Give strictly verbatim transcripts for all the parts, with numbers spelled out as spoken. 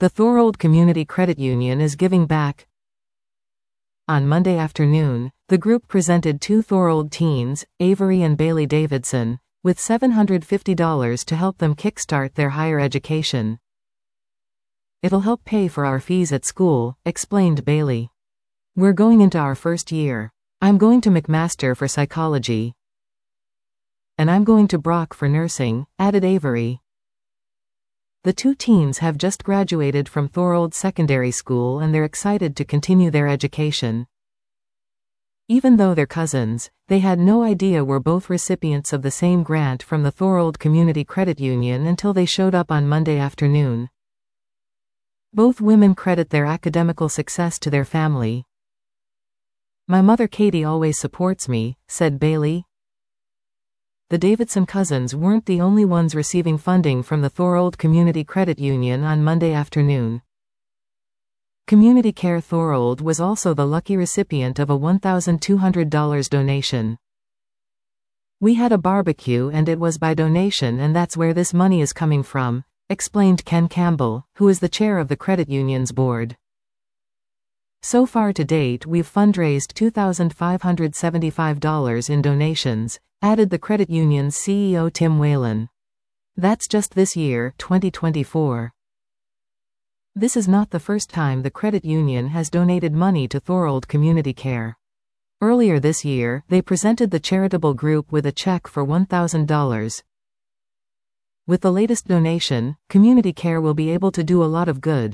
The Thorold Community Credit Union is giving back. On Monday afternoon, the group presented two Thorold teens, Avery and Bailey Davidson, with seven hundred fifty dollars to help them kickstart their higher education. "It'll help pay for our fees at school," explained Bailey. "We're going into our first year. I'm going to McMaster for psychology. And I'm going to Brock for nursing," added Avery. The two teens have just graduated from Thorold Secondary School and they're excited to continue their education. Even though they're cousins, they had no idea we're both recipients of the same grant from the Thorold Community Credit Union until they showed up on Monday afternoon. Both women credit their academical success to their family. "My mother Katie always supports me," said Bailey. The Davidson cousins weren't the only ones receiving funding from the Thorold Community Credit Union on Monday afternoon. Community Care Thorold was also the lucky recipient of a one thousand two hundred dollars donation. "We had a barbecue and it was by donation and that's where this money is coming from," explained Ken Campbell, who is the chair of the credit union's board. "So far to date we've fundraised two thousand five hundred seventy-five dollars in donations," added the credit union's C E O Tim Whalen. "That's just this year, twenty twenty-four. This is not the first time the credit union has donated money to Thorold Community Care. Earlier this year, they presented the charitable group with a check for one thousand dollars. With the latest donation, Community Care will be able to do a lot of good.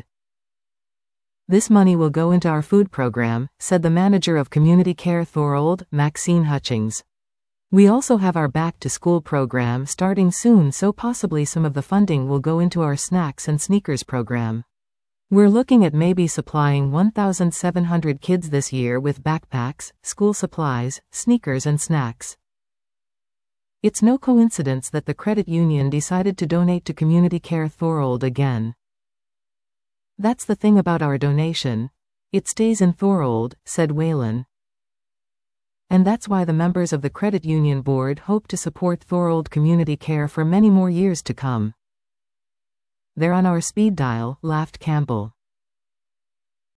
This money will go into our food program," said the manager of Community Care Thorold, Maxine Hutchings. "We also have our back-to-school program starting soon, so possibly some of the funding will go into our snacks and sneakers program. We're looking at maybe supplying one thousand seven hundred kids this year with backpacks, school supplies, sneakers and snacks." It's no coincidence that the credit union decided to donate to Community Care Thorold again. "That's the thing about our donation. It stays in Thorold," said Whalen. "And that's why the members of the credit union board hope to support Thorold Community Care for many more years to come. They're on our speed dial," laughed Campbell.